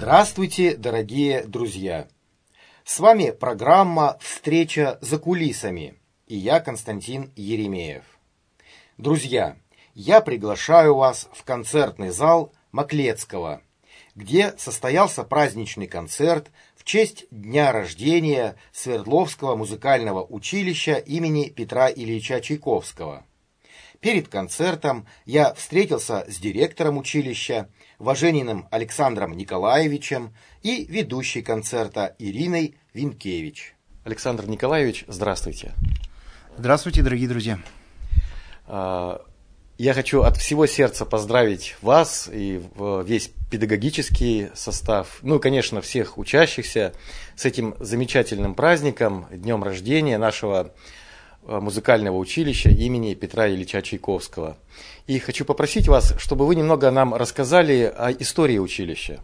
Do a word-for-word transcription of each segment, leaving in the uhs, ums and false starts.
Здравствуйте, дорогие друзья! С вами программа «Встреча за кулисами» и я, Константин Еремеев. Друзья, я приглашаю вас в концертный зал Маклецкого, где состоялся праздничный концерт в честь дня рождения Свердловского музыкального училища имени Петра Ильича Чайковского. Перед концертом я встретился с директором училища, Важениным Александром Николаевичем и ведущей концерта Ириной Винкевич. Александр Николаевич, здравствуйте. Здравствуйте, дорогие друзья. Я хочу от всего сердца поздравить вас и весь педагогический состав, ну и, конечно, всех учащихся с этим замечательным праздником, днем рождения нашего музыкального училища имени Петра Ильича Чайковского. И хочу попросить вас, чтобы вы немного нам рассказали о истории училища.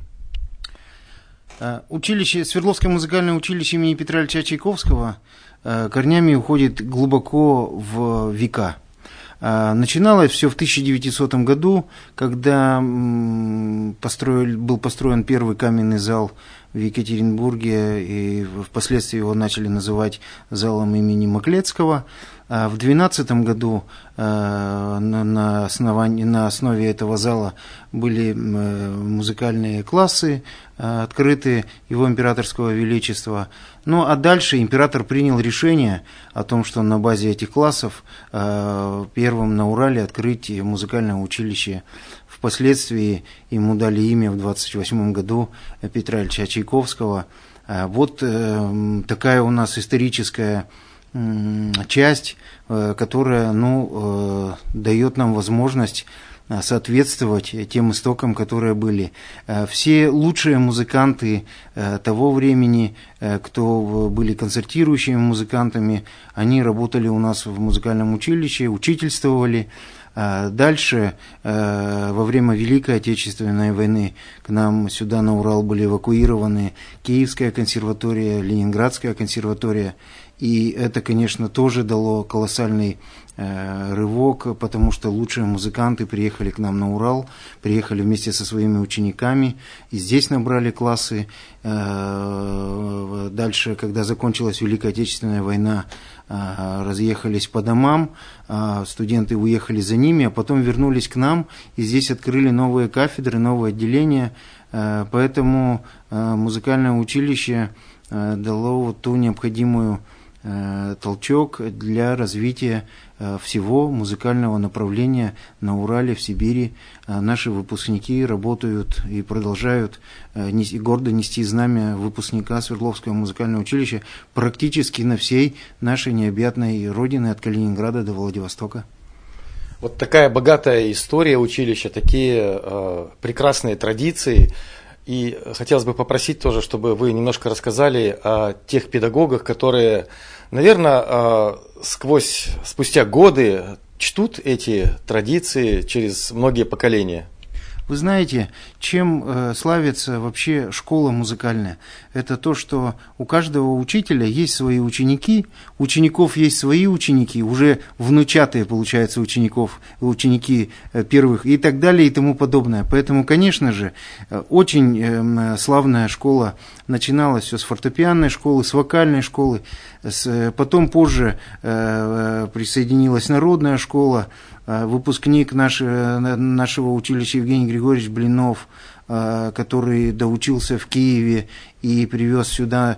Училище, Свердловское музыкальное училище имени Петра Ильича Чайковского корнями уходит глубоко в века. Начиналось все в тысяча девятисотом году, когда построил, был построен первый каменный зал в Екатеринбурге, и впоследствии его начали называть залом имени Маклецкого. В две тысячи двенадцатом году на, основании, на основе этого зала были музыкальные классы открыты его императорского величества. Ну а дальше император принял решение о том, что на базе этих классов первым на Урале открыть музыкальное училище. Впоследствии ему дали имя в двадцать восьмом году Петра Ильича Чайковского. Вот такая у нас историческая часть, которая ну, дает нам возможность соответствовать тем истокам, которые были. Все лучшие музыканты того времени, кто были концертирующими музыкантами, они работали у нас в музыкальном училище, учительствовали. Дальше, во время Великой Отечественной войны, к нам сюда на Урал были эвакуированы Киевская консерватория, Ленинградская консерватория. И это, конечно, тоже дало колоссальный э, рывок, потому что лучшие музыканты приехали к нам на Урал, приехали вместе со своими учениками, и здесь набрали классы. Э, дальше, когда закончилась Великая Отечественная война, э, разъехались по домам, э, студенты уехали за ними, а потом вернулись к нам, и здесь открыли новые кафедры, новые отделения. Э, поэтому э, музыкальное училище э, дало вот ту необходимую толчок для развития всего музыкального направления на Урале, в Сибири. Наши выпускники работают и продолжают гордо нести знамя выпускника Свердловского музыкального училища практически на всей нашей необъятной родине от Калининграда до Владивостока. Вот такая богатая история училища, такие э, прекрасные традиции. И хотелось бы попросить тоже, чтобы вы немножко рассказали о тех педагогах, которые, наверное, сквозь, спустя годы чтут эти традиции через многие поколения. Вы знаете, чем э, славится вообще школа музыкальная? Это то, что у каждого учителя есть свои ученики, у учеников есть свои ученики, уже внучатые, получается, учеников, ученики э, первых и так далее и тому подобное. Поэтому, конечно же, э, очень э, славная школа начиналась все с фортепианной школы, с вокальной школы, с, потом позже э, присоединилась народная школа. Выпускник нашего, нашего училища Евгений Григорьевич Блинов, который доучился в Киеве и привез сюда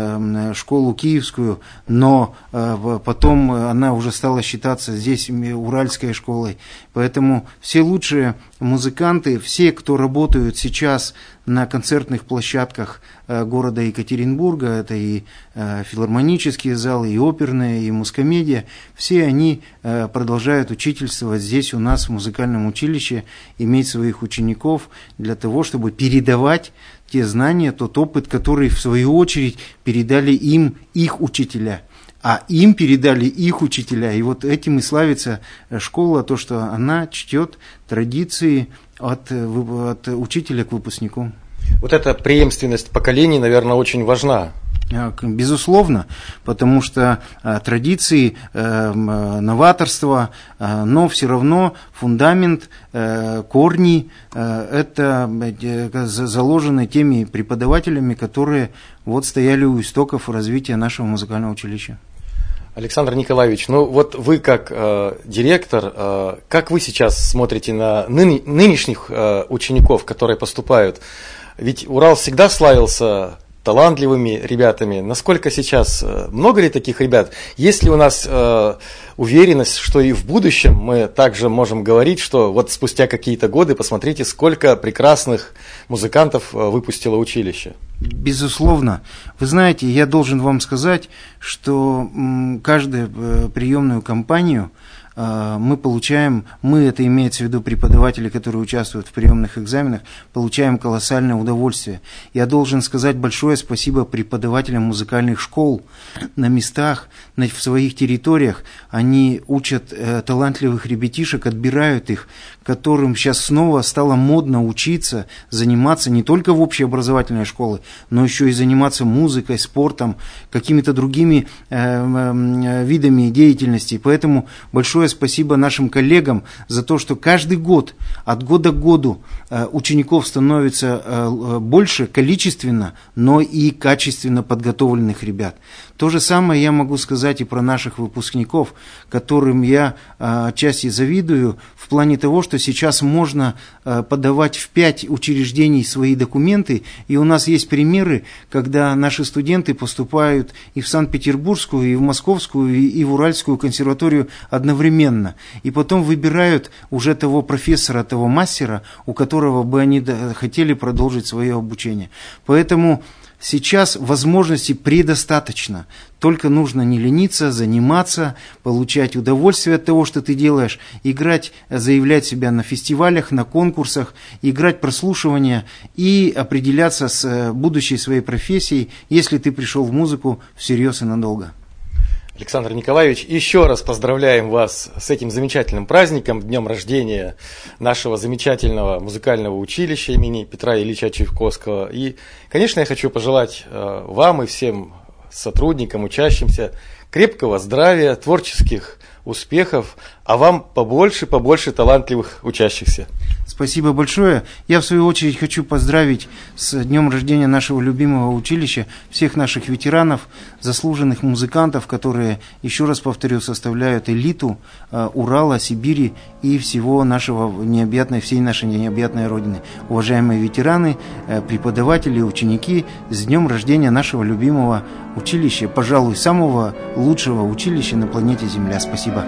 школу киевскую, но потом она уже стала считаться здесь уральской школой. Поэтому все лучшие музыканты, все, кто работают сейчас на концертных площадках города Екатеринбурга, это и филармонические залы, и оперные, и мускомедия, все они продолжают учительствовать здесь у нас в музыкальном училище, иметь своих учеников для того, чтобы передавать те знания, тот опыт, который в свою очередь передали им их учителя. А им передали их учителя. И вот этим и славится школа, то, что она чтет традиции от, от учителя к выпускнику. Вот эта преемственность поколений, наверное, очень важна. Безусловно, потому что а, традиции, а, новаторство, а, но все равно фундамент, а, корни а, это а, заложены теми преподавателями, которые вот стояли у истоков развития нашего музыкального училища. Александр Николаевич, ну вот вы как э, директор, э, как вы сейчас смотрите на ны- нынешних э, учеников, которые поступают? Ведь Урал всегда славился талантливыми ребятами. Насколько сейчас, много ли таких ребят? Есть ли у нас э, уверенность, что и в будущем мы также можем говорить, что вот спустя какие-то годы, посмотрите, сколько прекрасных музыкантов выпустило училище? Безусловно. Вы знаете, я должен вам сказать, что м, каждую приемную кампанию мы получаем, мы, это имеется в виду преподаватели, которые участвуют в приемных экзаменах, получаем колоссальное удовольствие. Я должен сказать большое спасибо преподавателям музыкальных школ на местах, на, в своих территориях. Они учат э, талантливых ребятишек, отбирают их, которым сейчас снова стало модно учиться, заниматься не только в общеобразовательной школе, но еще и заниматься музыкой, спортом, какими-то другими э, э, видами деятельности. Поэтому большое спасибо нашим коллегам за то, что каждый год, от года к году э, учеников становится э, больше количественно, но и качественно подготовленных ребят. То же самое я могу сказать и про наших выпускников, которым я э, отчасти завидую в плане того, что сейчас можно э, подавать в пять учреждений свои документы, и у нас есть примеры, когда наши студенты поступают и в Санкт-Петербургскую, и в Московскую, и, и в Уральскую консерваторию одновременно. И потом выбирают уже того профессора, того мастера, у которого бы они хотели продолжить свое обучение. Поэтому сейчас возможностей предостаточно. Только нужно не лениться, заниматься, получать удовольствие от того, что ты делаешь, играть, заявлять себя на фестивалях, на конкурсах, играть прослушивания и определяться с будущей своей профессией, если ты пришел в музыку всерьез и надолго. Александр Николаевич, еще раз поздравляем вас с этим замечательным праздником, днем рождения нашего замечательного музыкального училища имени Петра Ильича Чайковского. И, конечно, я хочу пожелать вам и всем сотрудникам, учащимся крепкого здравия, творческих успехов, а вам побольше, побольше талантливых учащихся. Спасибо большое. Я, в свою очередь, хочу поздравить с днем рождения нашего любимого училища всех наших ветеранов, заслуженных музыкантов, которые, еще раз повторю, составляют элиту э, Урала, Сибири и всего нашего необъятной, всей нашей необъятной Родины. Уважаемые ветераны, э, преподаватели, ученики, с днем рождения нашего любимого училища, пожалуй, самого лучшего училища на планете Земля. Спасибо.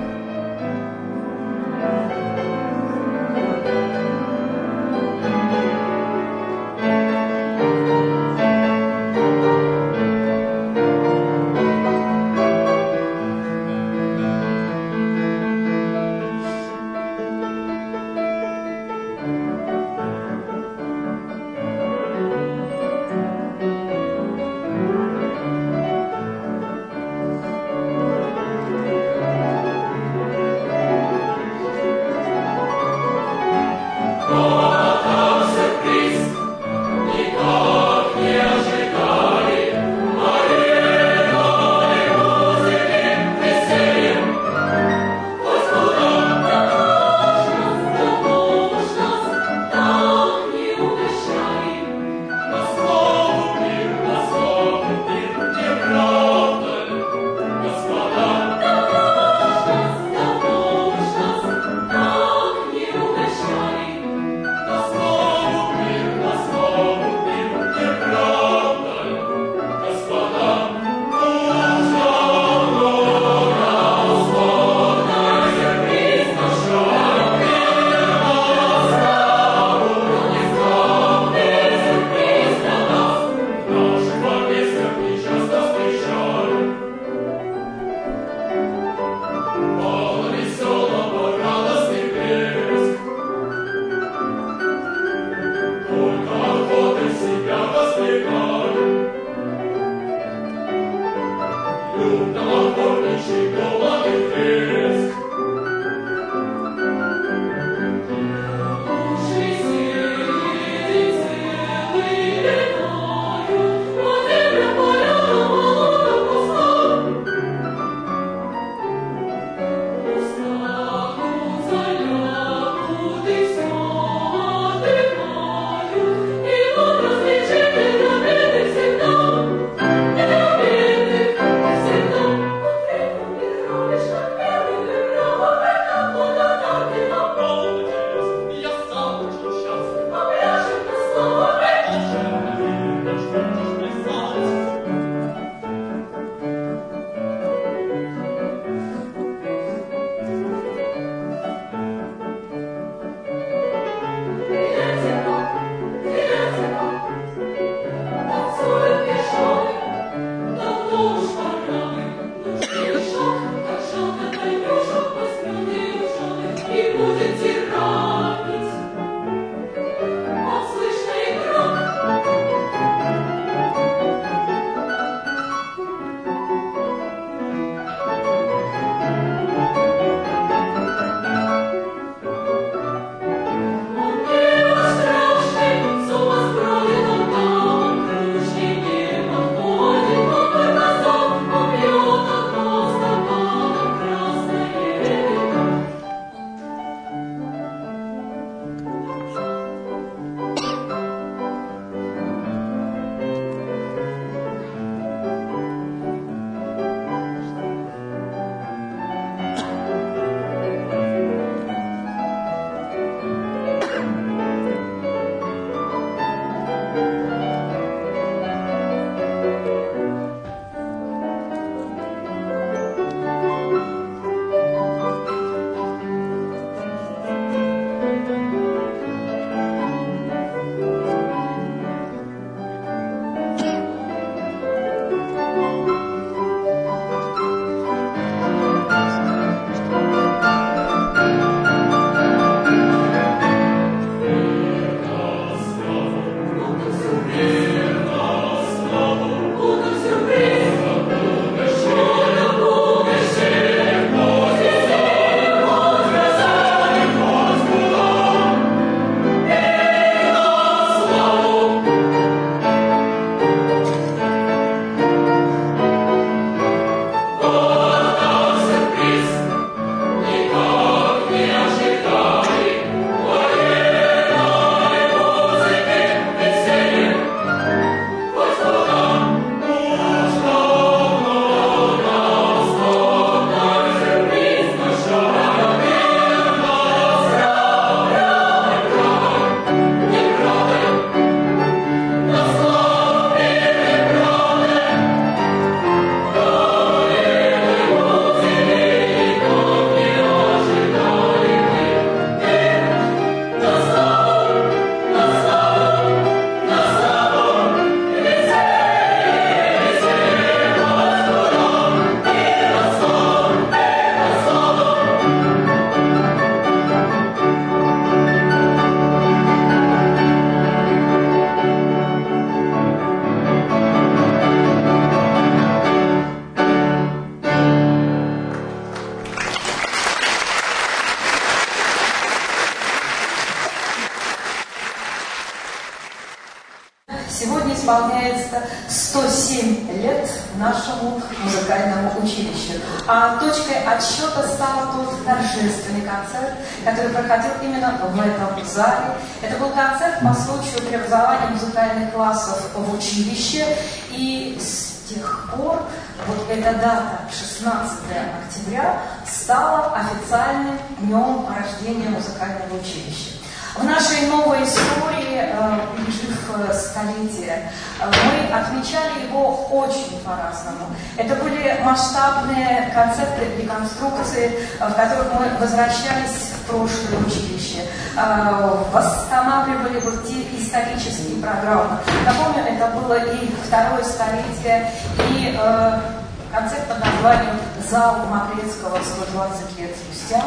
исполняется сто семь лет нашему музыкальному училищу. А точкой отсчета стал тот торжественный концерт, который проходил именно в этом зале. Это был концерт по случаю преобразования музыкальных классов в училище. И с тех пор вот эта дата, шестнадцатое октября, стала официальным днем рождения музыкального училища. В нашей новой истории, пережив столетие, мы отмечали его очень по-разному. Это были масштабные концерты реконструкции, в которых мы возвращались в прошлое училище, восстанавливали вот те исторические программы. Напомню, это было и второе столетие, и концерт под названием «Зал Маклецкого сто двадцать лет спустя».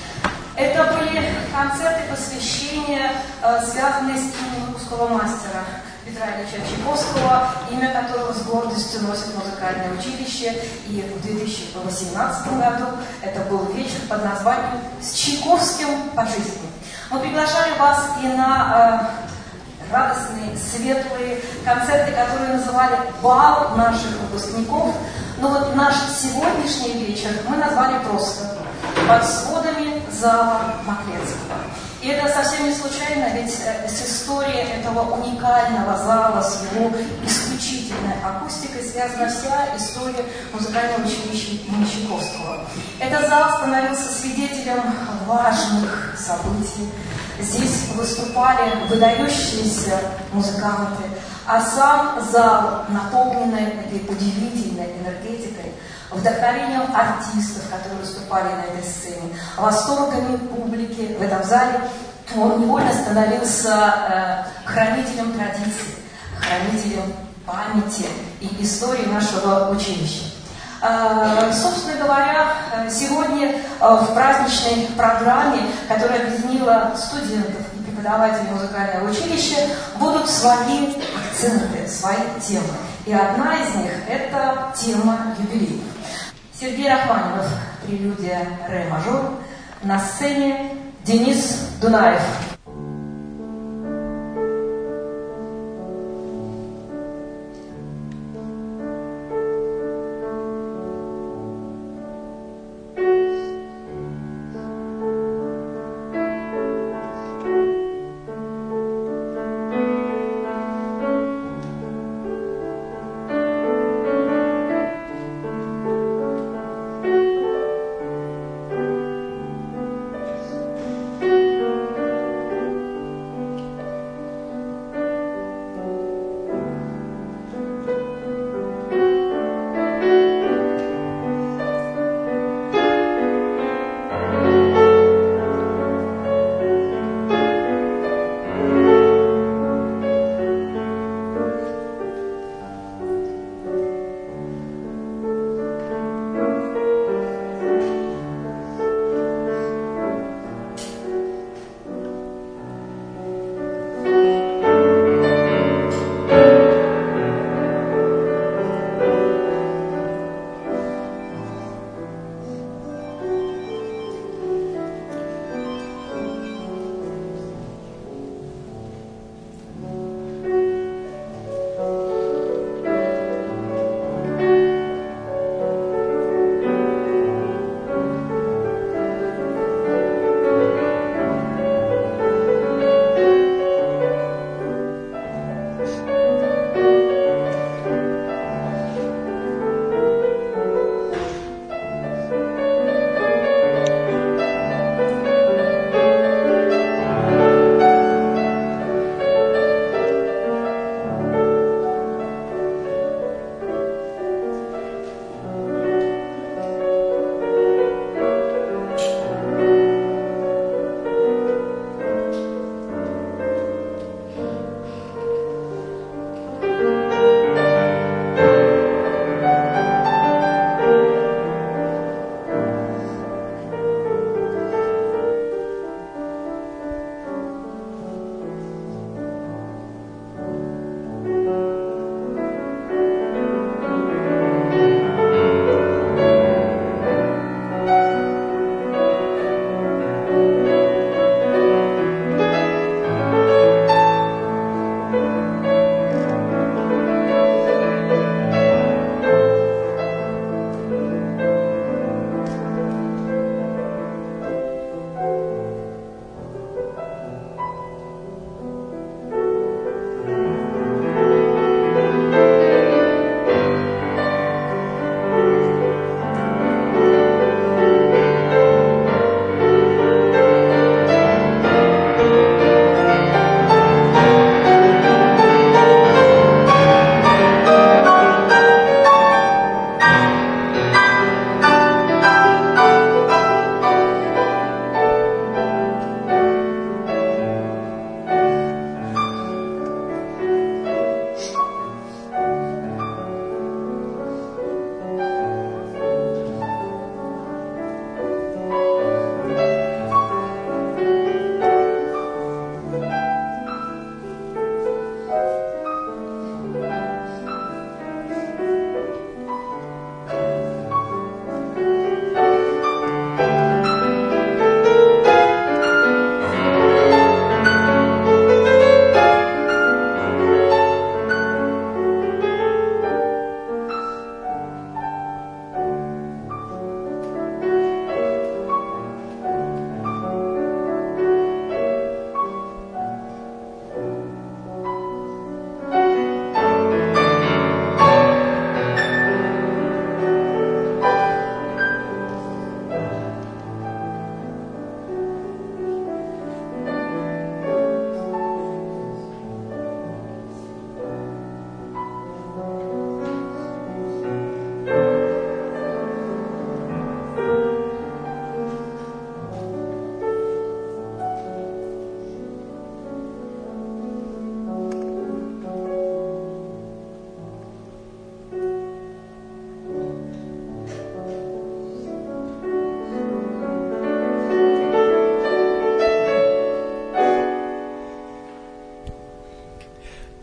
Это были концерты посвящения, связанные с именем русского мастера Петра Ильича Чайковского, имя которого с гордостью носит музыкальное училище. И в две тысячи восемнадцатом году это был вечер под названием «С Чайковским по жизни». Мы приглашали вас и на э, радостные, светлые концерты, которые называли «Бал наших выпускников». Но вот наш сегодняшний вечер мы назвали просто «Под сводами зала Маклецкого». И это совсем не случайно, ведь с историей этого уникального зала, с его исключительной акустикой связана вся история музыкального училища имени Чайковского. Этот зал становился свидетелем важных событий. Здесь выступали выдающиеся музыканты, а сам зал, наполненный этой удивительной энергетикой, вдохновением артистов, которые выступали на этой сцене, восторгами публики в этом зале, он невольно становился э, хранителем традиций, хранителем памяти и истории нашего училища. Э, собственно говоря, сегодня э, в праздничной программе, которая объединила студентов и преподавателей музыкального училища, будут свои акценты, свои темы. И одна из них – это тема юбилеев. Сергей Рахманинов, прелюдия ре мажор, на сцене Денис Дунаев.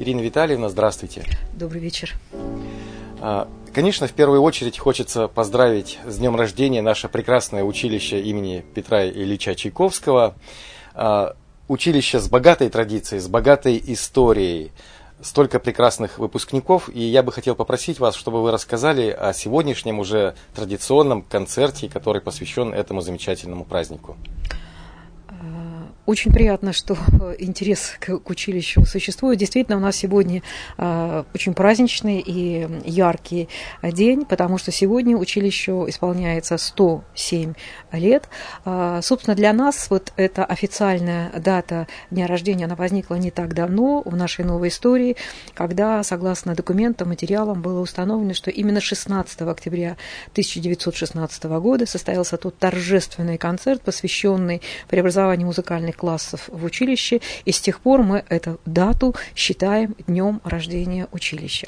Ирина Витальевна, здравствуйте. Добрый вечер. Конечно, в первую очередь хочется поздравить с днем рождения наше прекрасное училище имени Петра Ильича Чайковского. Училище с богатой традицией, с богатой историей, столько прекрасных выпускников. И я бы хотел попросить вас, чтобы вы рассказали о сегодняшнем уже традиционном концерте, который посвящен этому замечательному празднику. Очень приятно, что интерес к, к училищу существует. Действительно, у нас сегодня э, очень праздничный и яркий день, потому что сегодня училищу исполняется сто семь лет. Э, собственно, для нас вот эта официальная дата дня рождения, она возникла не так давно в нашей новой истории, когда, согласно документам, материалам, было установлено, что именно шестнадцатого октября тысяча девятьсот шестнадцатого года состоялся тот торжественный концерт, посвященный преобразованию музыкальных классов в училище, и с тех пор мы эту дату считаем днем рождения училища.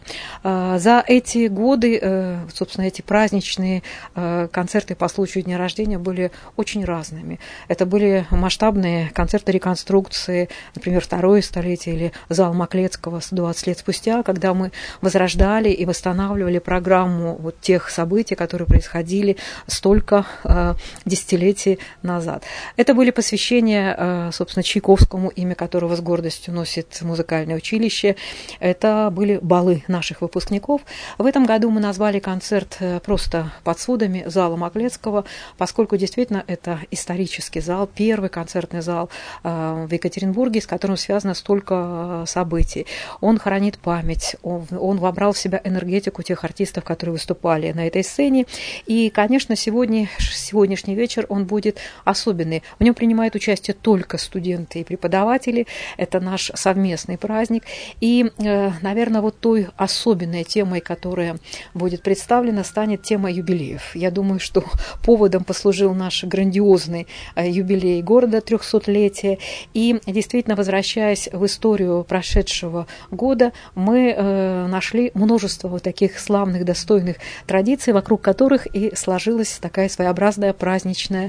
За эти годы, собственно, эти праздничные концерты по случаю дня рождения были очень разными. Это были масштабные концерты реконструкции, например, второе столетие или зал Маклецкого сто двадцать лет спустя, когда мы возрождали и восстанавливали программу вот тех событий, которые происходили столько десятилетий назад. Это были посвящения, собственно, Чайковскому, имя которого с гордостью носит музыкальное училище. Это были балы наших выпускников. В этом году мы назвали концерт просто под сводами зала Маклецкого, поскольку действительно это исторический зал, первый концертный зал в Екатеринбурге, с которым связано столько событий. Он хранит память, он, он вобрал в себя энергетику тех артистов, которые выступали на этой сцене. И, конечно, сегодня, сегодняшний вечер он будет особенный. В нем принимают участие только студенты и преподаватели. Это наш совместный праздник. И, наверное, вот той особенной темой, которая будет представлена, станет тема юбилеев. Я думаю, что поводом послужил наш грандиозный юбилей города, трехсотлетие. И действительно, возвращаясь в историю прошедшего года, мы нашли множество вот таких славных, достойных традиций, вокруг которых и сложилась такая своеобразная праздничная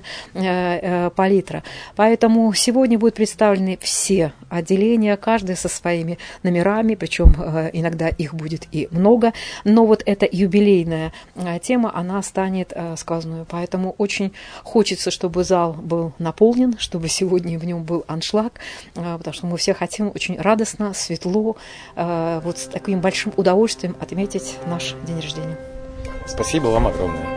палитра. Поэтому сегодня будут представлены все отделения, каждое со своими номерами, причем иногда их будет и много, но вот эта юбилейная тема, она станет сказанную. Поэтому очень хочется, чтобы зал был наполнен, чтобы сегодня в нем был аншлаг, потому что мы все хотим очень радостно, светло, вот с таким большим удовольствием отметить наш день рождения. Спасибо вам огромное.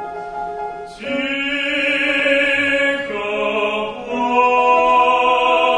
Thank you.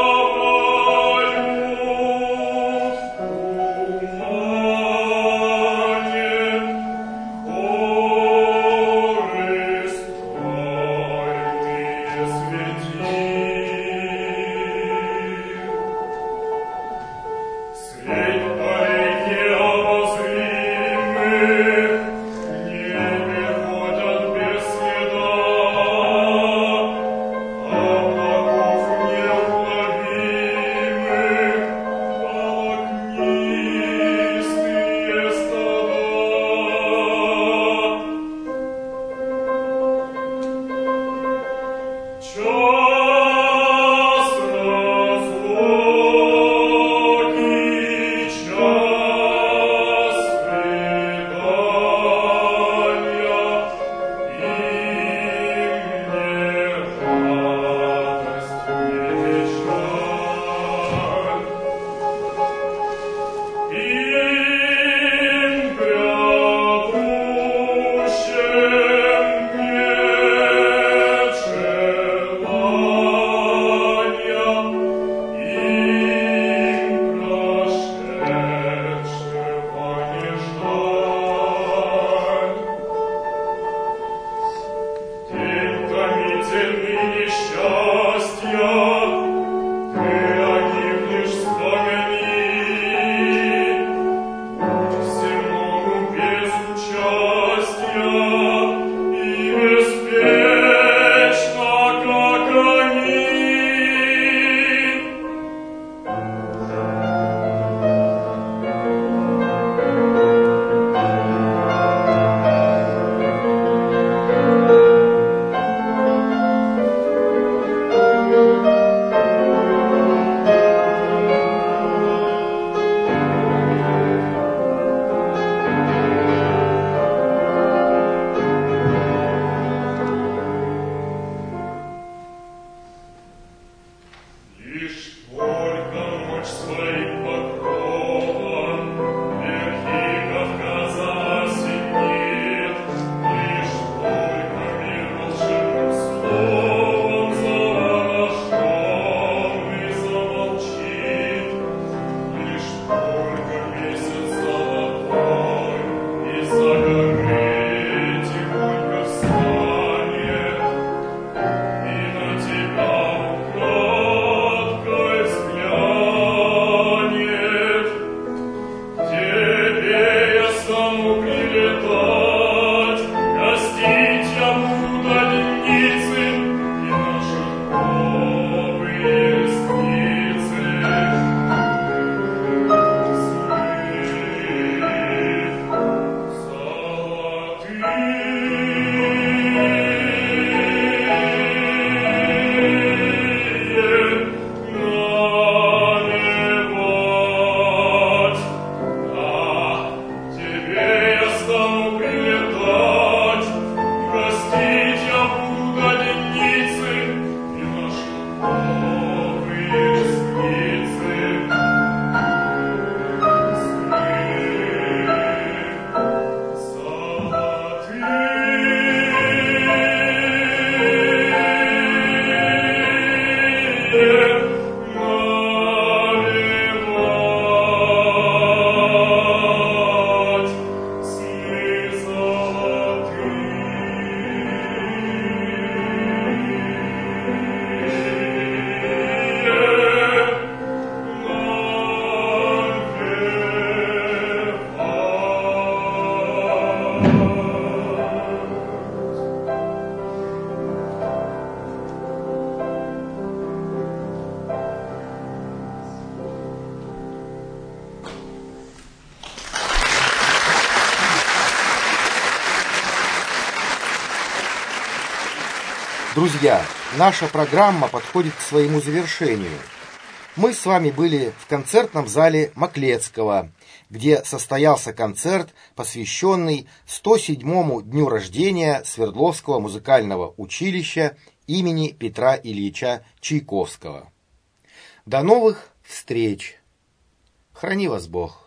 Друзья, наша программа подходит к своему завершению. Мы с вами были в концертном зале Маклецкого, где состоялся концерт, посвященный сто седьмому дню рождения Свердловского музыкального училища имени Петра Ильича Чайковского. До новых встреч! Храни вас Бог!